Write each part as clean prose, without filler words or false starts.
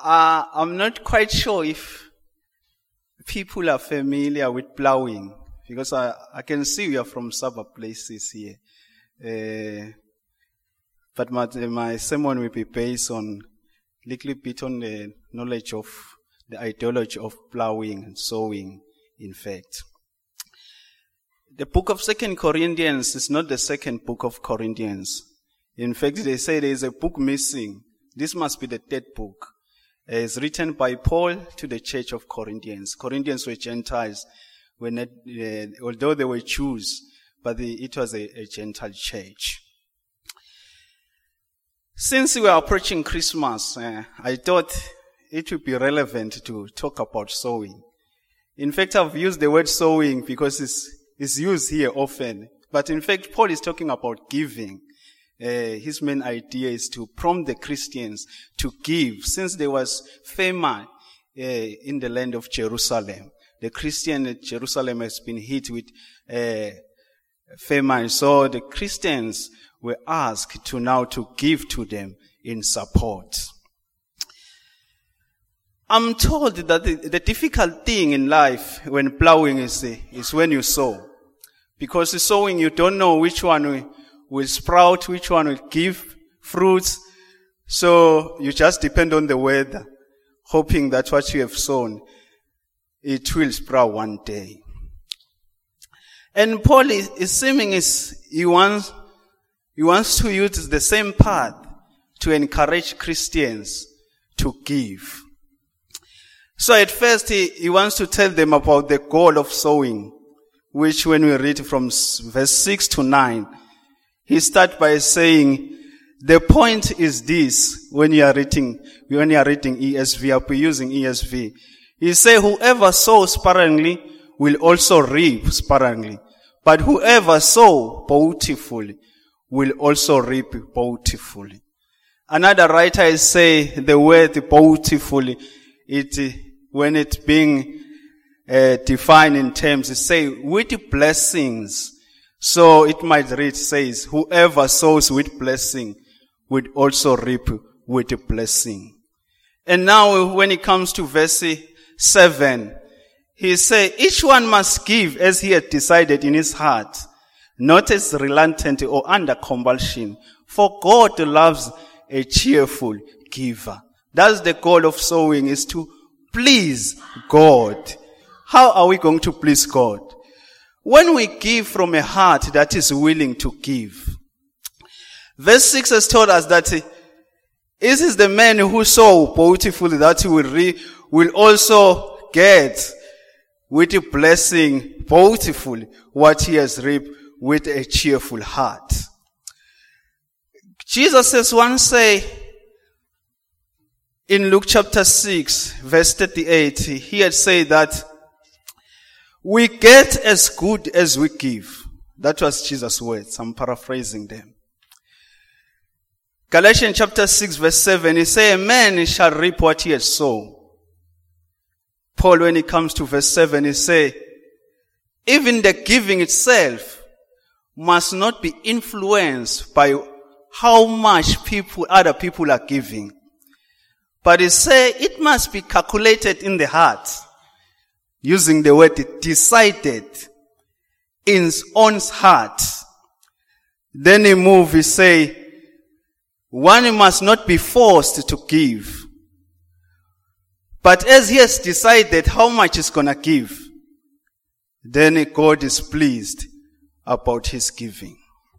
I'm not quite sure if people are familiar with plowing, because I can see we are from suburb places here. But my sermon will be based on a little bit on the knowledge of the ideology of plowing and sowing, in fact. The book of 2 Corinthians is not the second book of Corinthians. In fact, they say there is a book missing. This must be the third book. It's written by Paul to the church of Corinthians. Corinthians were Gentiles, although they were Jews, but it was a Gentile church. Since we are approaching Christmas, I thought it would be relevant to talk about sowing. In fact, I've used the word sowing because it's used here often. But in fact, Paul is talking about giving. His main idea is to prompt the Christians to give. Since there was famine in the land of Jerusalem, the Christian Jerusalem has been hit with famine. So the Christians were asked to give to them in support. I'm told that the difficult thing in life when plowing is when you sow. Because sowing, you don't know which one will sprout, which one will give fruits. So you just depend on the weather, hoping that what you have sown, it will sprout one day. And Paul is seeming he wants to use the same path to encourage Christians to give. So at first he wants to tell them about the goal of sowing, which when we read from verse 6 to 9, he starts by saying, the point is this, when you are reading ESV, I'll be using ESV. He says, whoever sows sparingly will also reap sparingly. But whoever sows bountifully will also reap bountifully. Another writer say the word bountifully, when it's being defined in terms, it say with blessings. So it might read, says, whoever sows with blessing would also reap with blessing. And now when it comes to verse 7, he say, each one must give as he had decided in his heart, not as reluctant or under compulsion, for God loves a cheerful giver. That's the goal of sowing, is to please God. How are we going to please God? When we give from a heart that is willing to give. Verse 6 has told us that this is the man who sow bountifully that he will also get with a blessing bountifully what he has reaped with a cheerful heart. Jesus says in Luke chapter 6, verse 38, he had said that we get as good as we give. That was Jesus' words. I'm paraphrasing them. Galatians chapter 6, verse 7, he says, a man shall reap what he has sown. Paul, when it comes to verse 7, he says, even the giving itself must not be influenced by how much other people are giving. But he says it must be calculated in the heart. Using the word decided in one's heart. Then he say, one must not be forced to give. But as he has decided how much he's gonna give, then God is pleased about his giving.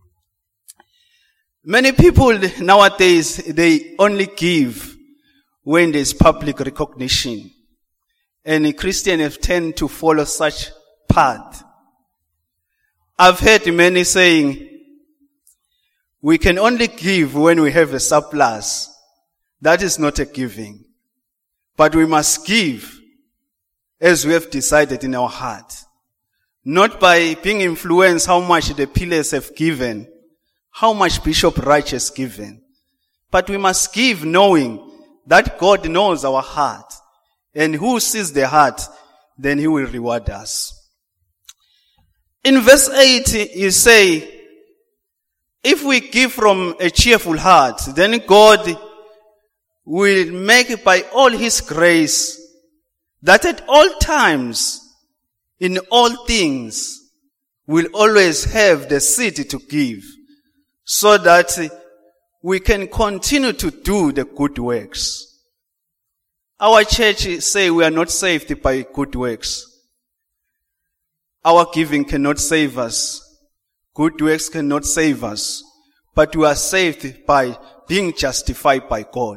Many people nowadays, they only give when there's public recognition. And Christians tend to follow such path. I've heard many saying, we can only give when we have a surplus. That is not a giving. But we must give as we have decided in our heart. Not by being influenced how much the pillars have given, how much Bishop Reich has given. But we must give knowing that God knows our heart. And who sees the heart, then he will reward us. In verse 8, he say, if we give from a cheerful heart, then God will make by all his grace that at all times, in all things, we'll always have the seed to give, so that we can continue to do the good works. Our church say we are not saved by good works. Our giving cannot save us. Good works cannot save us. But we are saved by being justified by God.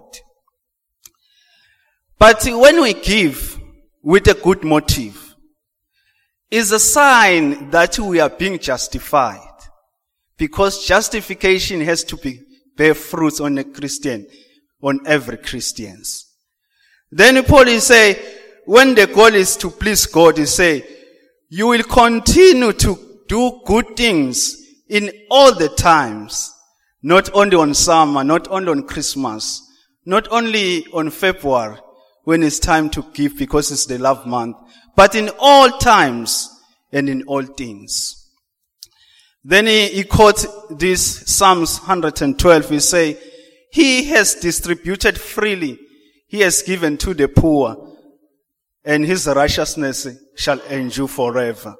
But when we give with a good motive, is a sign that we are being justified. Because justification has to bear fruits on a Christian, on every Christian. Then Paul is say, when the goal is to please God, he say, you will continue to do good things in all the times. Not only on summer, not only on Christmas, not only on February, when it's time to give because it's the love month, but in all times and in all things. Then he quotes this Psalms 112. He say, he has distributed freely. He has given to the poor, and his righteousness shall endure forever.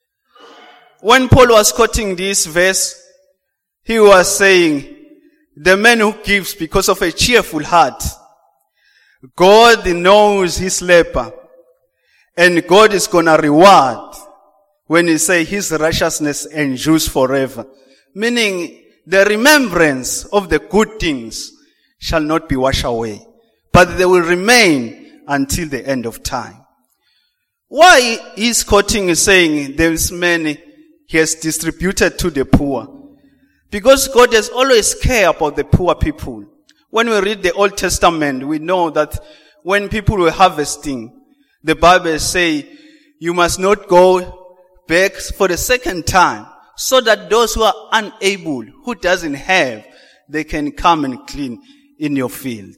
When Paul was quoting this verse, he was saying, the man who gives because of a cheerful heart, God knows his labor, and God is gonna reward when he say his righteousness endures forever. Meaning, the remembrance of the good things shall not be washed away, but they will remain until the end of time. Why is quoting is saying there's many he has distributed to the poor? Because God has always cared about the poor people. When we read the Old Testament, we know that when people were harvesting, the Bible say, you must not go back for the second time, so that those who are unable, who doesn't have, they can come and clean in your field.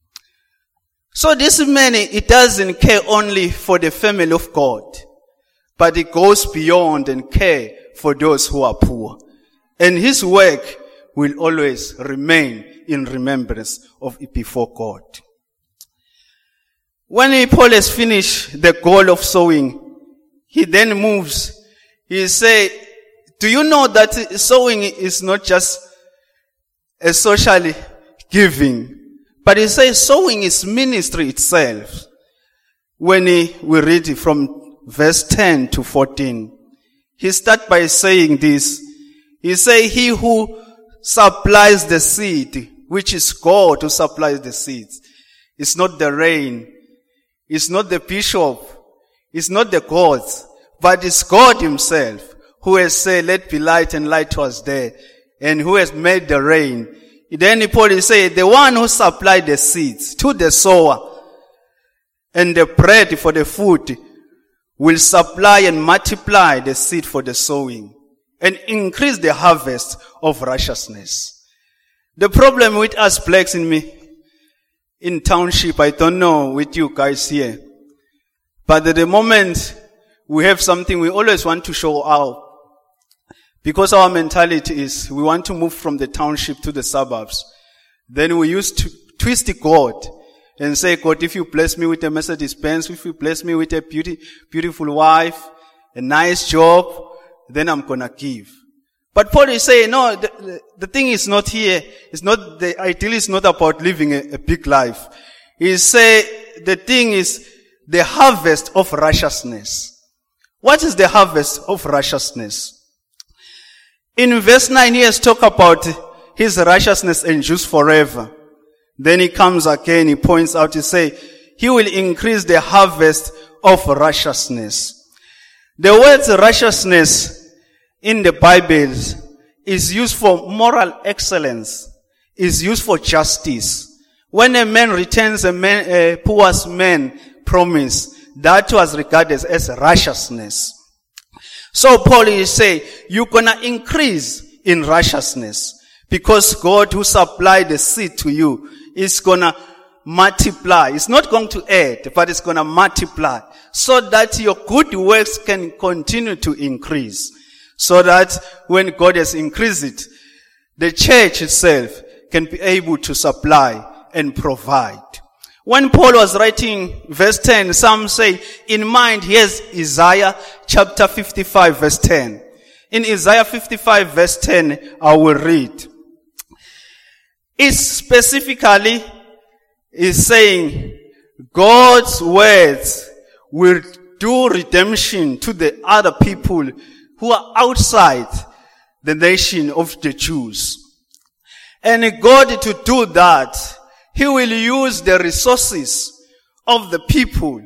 So this man, it doesn't care only for the family of God, but it goes beyond and care for those who are poor. And his work will always remain in remembrance of it before God. When Paul has finished the goal of sowing, he then moves. He say, do you know that sowing is not just a social giving, but he says sowing is ministry itself. When we read it from verse 10 to 14, he starts by saying this. He say, he who supplies the seed, which is God who supplies the seeds. It's not the rain. It's not the bishop. It's not the gods. But it's God himself who has said, let be light, and light was there. And who has made the rain. Then Paul is saying, the one who supplied the seeds to the sower and the bread for the food will supply and multiply the seed for the sowing and increase the harvest of righteousness. The problem with us blacks in township, I don't know with you guys here, but at the moment we have something we always want to show out. Because our mentality is we want to move from the township to the suburbs. Then we used to twist God and say, God, if you bless me with a Mercedes Benz, if you bless me with a beautiful wife, a nice job, then I'm gonna give. But Paul is saying, no, the thing is not here. It's not, the ideal is not about living a big life. He say the thing is the harvest of righteousness. What is the harvest of righteousness? In verse 9, he has talked about his righteousness endures forever. Then he comes again, he points out, he say, he will increase the harvest of righteousness. The word righteousness in the Bible is used for moral excellence, is used for justice. When a man returns a poor man promise, that was regarded as righteousness. So Paul is saying, you're gonna increase in righteousness because God who supplied the seed to you is gonna multiply. It's not going to add, but it's gonna multiply so that your good works can continue to increase. So that when God has increased it, the church itself can be able to supply and provide. When Paul was writing verse 10, some say in mind, here's Isaiah chapter 55 verse 10. In Isaiah 55 verse 10, I will read. It specifically is saying God's words will do redemption to the other people who are outside the nation of the Jews. And God, to do that, He will use the resources of the people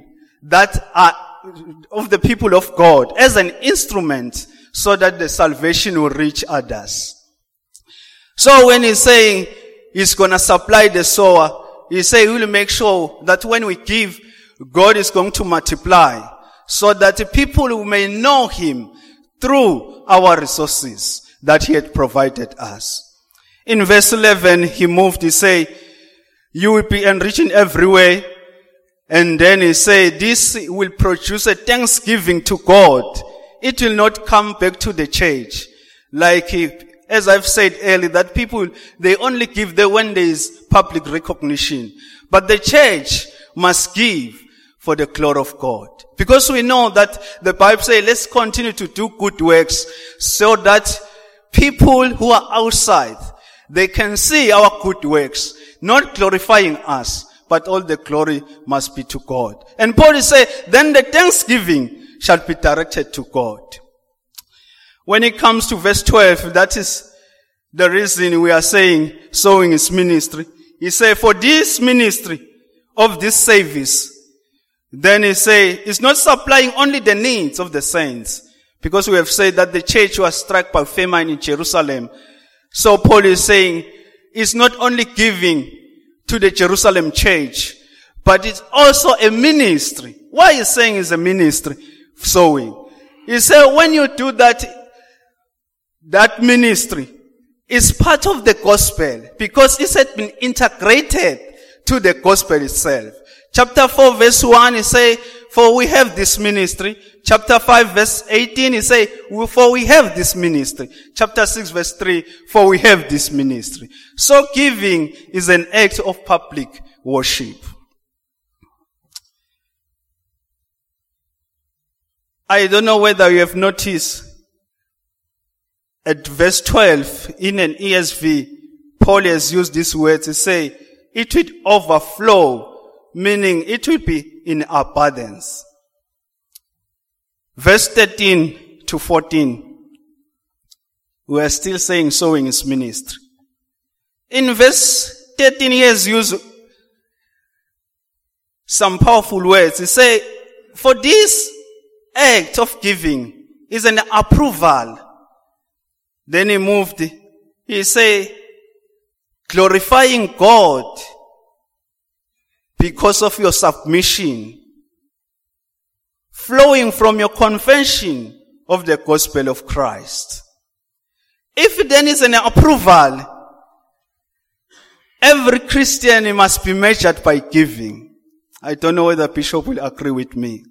of the people of God as an instrument so that the salvation will reach others. So when He's saying He's gonna supply the sower, He say He will make sure that when we give, God is going to multiply so that the people who may know Him through our resources that He had provided us. In verse 11, He moved, He say, you will be enriched in every way. And then He said, this will produce a thanksgiving to God. It will not come back to the church. Like, as I've said earlier, that people, they only give there when there is public recognition. But the church must give for the glory of God. Because we know that the Bible says, let's continue to do good works so that people who are outside, they can see our good works, not glorifying us, but all the glory must be to God. And Paul is saying, then the thanksgiving shall be directed to God. When it comes to verse 12, that is the reason we are saying sowing is ministry. He said, for this ministry of this service, then he say, it's not supplying only the needs of the saints. Because we have said that the church was struck by famine in Jerusalem. So Paul is saying, it's not only giving to the Jerusalem church, but it's also a ministry. Why is saying it's a ministry? Sowing. He said, when you do that ministry is part of the gospel because it had been integrated to the gospel itself. Chapter 4 verse 1, he say, for we have this ministry. Chapter 5 verse 18, he say, for we have this ministry. Chapter 6 verse 3, for we have this ministry. So giving is an act of public worship. I don't know whether you have noticed at verse 12 in an ESV, Paul has used these words to say, it will overflow, meaning it will be in abundance. Verse 13 to 14, we are still saying sowing is ministry. In verse 13, he has used some powerful words. He say, for this act of giving is an approval. Then he moved, he say, glorifying God because of your submission, flowing from your confession of the gospel of Christ. If then is an approval, every Christian must be measured by giving. I don't know whether Bishop will agree with me.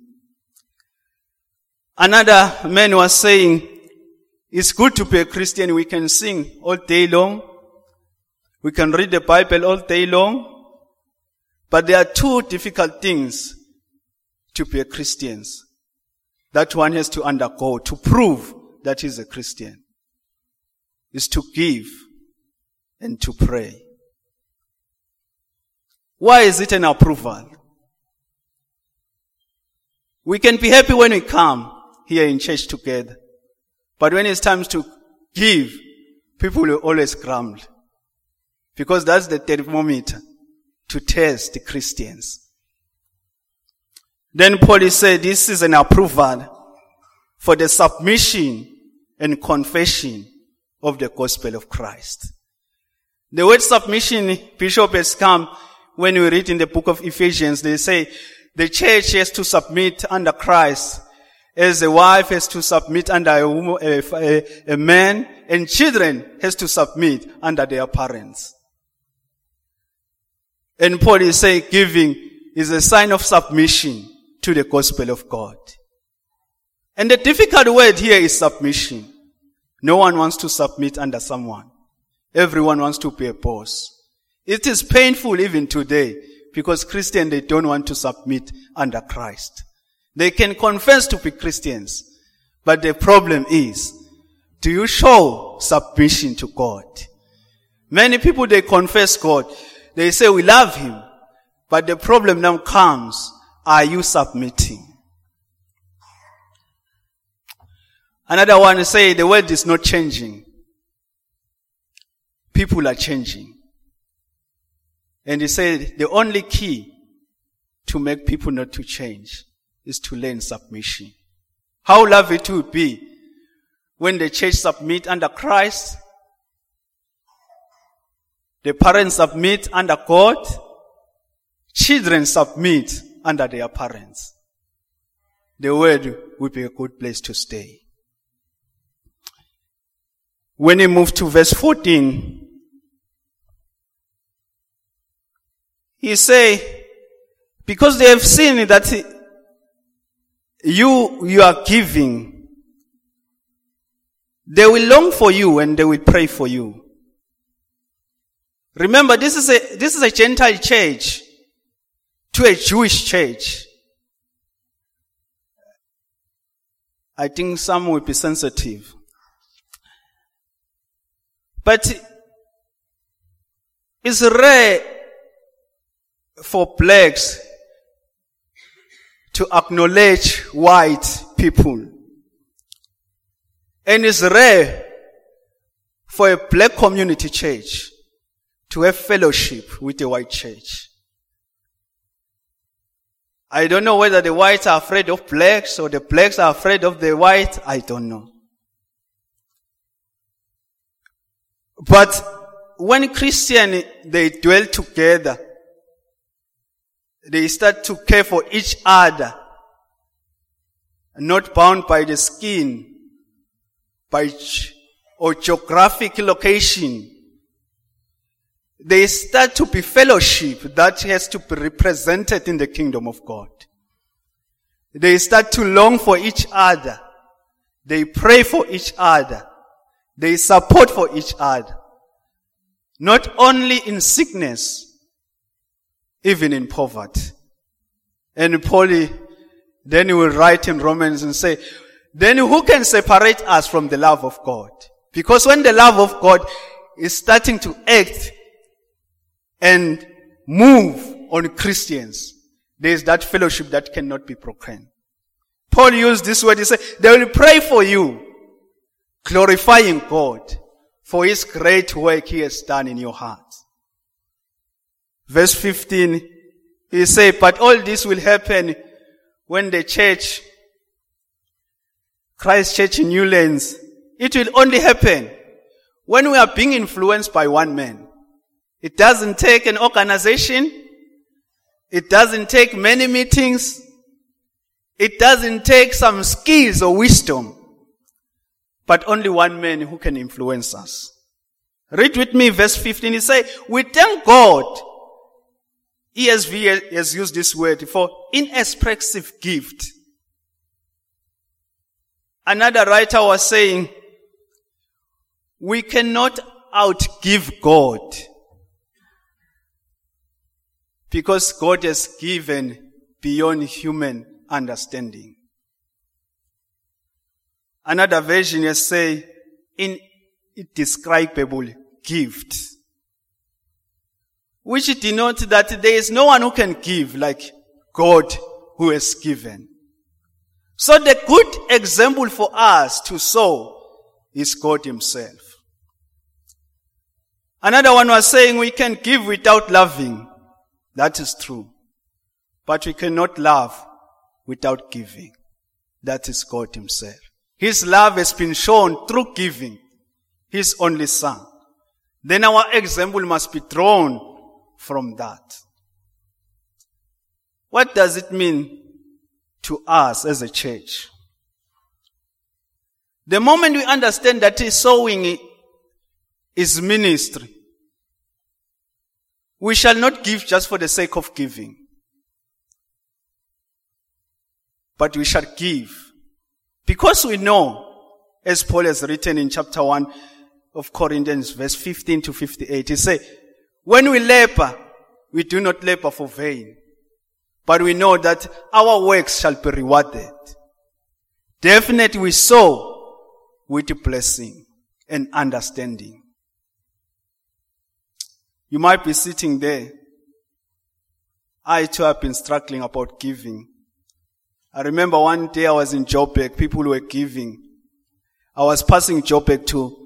Another man was saying, it's good to be a Christian. We can sing all day long. We can read the Bible all day long. But there are two difficult things to be a Christian that one has to undergo to prove that he's a Christian. Is to give and to pray. Why is it an approval? We can be happy when we come here in church together. But when it's time to give, people will always grumble. Because that's the thermometer to test the Christians. Then Paul said this is an approval for the submission and confession of the gospel of Christ. The word submission, Bishop, has come when we read in the book of Ephesians. They say the church has to submit under Christ as a wife has to submit under a man, and children has to submit under their parents. And Paul is saying giving is a sign of submission to the gospel of God. And the difficult word here is submission. No one wants to submit under someone. Everyone wants to be a boss. It is painful even today because Christians, they don't want to submit under Christ. They can confess to be Christians, but the problem is, do you show submission to God? Many people, they confess God. They say we love Him. But the problem now comes, are you submitting? Another one say the world is not changing. People are changing. And he said the only key to make people not to change is to learn submission. How lovely it would be when the church submit under Christ, the parents submit under God, children submit under their parents. The world will be a good place to stay. When he moved to verse 14, he say, because they have seen that you are giving, they will long for you and they will pray for you. Remember, this is a Gentile church to a Jewish church. I think some will be sensitive. But it's rare for blacks to acknowledge white people. And it's rare for a black community church to have fellowship with a white church. I don't know whether the whites are afraid of blacks or the blacks are afraid of the white. I don't know. But when Christians, they dwell together, they start to care for each other, not bound by the skin, or geographic location. They start to be fellowship that has to be represented in the kingdom of God. They start to long for each other. They pray for each other. They support for each other. Not only in sickness, even in poverty. And Paul, then he will write in Romans and say, then who can separate us from the love of God? Because when the love of God is starting to act and move on Christians, there is that fellowship that cannot be broken. Paul used this word, he said, they will pray for you, glorifying God for His great work He has done in your heart. Verse 15, he said, but all this will happen when the church, Christ Church in Newlands, it will only happen when we are being influenced by one man. It doesn't take an organization. It doesn't take many meetings. It doesn't take some skills or wisdom. But only one man who can influence us. Read with me verse 15. He says, we thank God. ESV has used this word for inexpressive gift. Another writer was saying, we cannot outgive God because God has given beyond human understanding. Another version has say, indescribable gift, which denotes that there is no one who can give like God who has given. So the good example for us to sow is God Himself. Another one was saying we can give without loving. That is true. But we cannot love without giving. That is God Himself. His love has been shown through giving His only Son. Then our example must be drawn from that. What does it mean to us as a church? The moment we understand that sowing is ministry, we shall not give just for the sake of giving, but we shall give because we know, as Paul has written in chapter 1 of Corinthians, verse 15 to 58, he says, When we labor, we do not labor for vain. But we know that our works shall be rewarded. Definitely we sow with blessing and understanding. You might be sitting there. I too have been struggling about giving. I remember one day I was in Joburg, people were giving. I was passing Joburg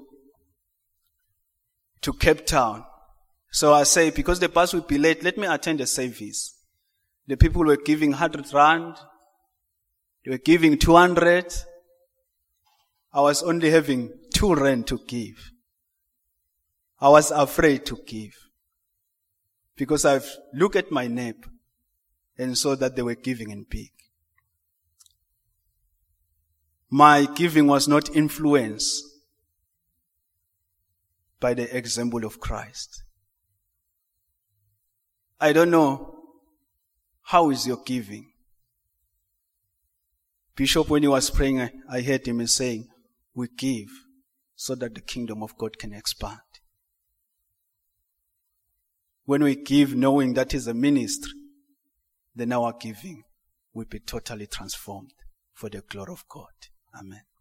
to Cape Town. So I say, because the bus will be late, let me attend the service. The people were giving 100 rand. They were giving 200. I was only having 2 rand to give. I was afraid to give. Because I've looked at my neighbor and saw that they were giving in big. My giving was not influenced by the example of Christ. I don't know, how is your giving? Bishop, when he was praying, I heard him saying, we give so that the kingdom of God can expand. When we give knowing that is a ministry, then our giving will be totally transformed for the glory of God. Amen.